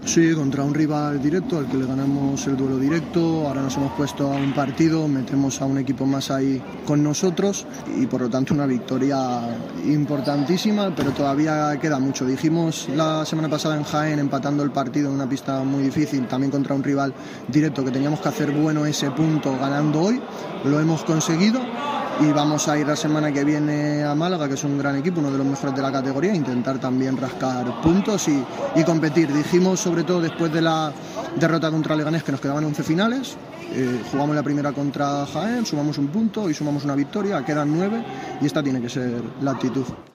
Sí, contra un rival directo al que le ganamos el duelo directo. Ahora nos hemos puesto a un partido, metemos a un equipo más ahí con nosotros y por lo tanto una victoria importantísima, pero todavía queda mucho. Dijimos la semana pasada en Jaén, empatando el partido en una pista muy difícil, también contra un rival directo, que teníamos que hacer bueno ese punto ganando hoy. Lo hemos conseguido. Y vamos a ir la semana que viene a Málaga, que es un gran equipo, uno de los mejores de la categoría, intentar también rascar puntos y competir. Dijimos, sobre todo después de la derrota contra Leganés, que nos quedaban 11 finales. Jugamos la primera contra Jaén, sumamos un punto y sumamos una victoria, quedan 9 y esta tiene que ser la actitud.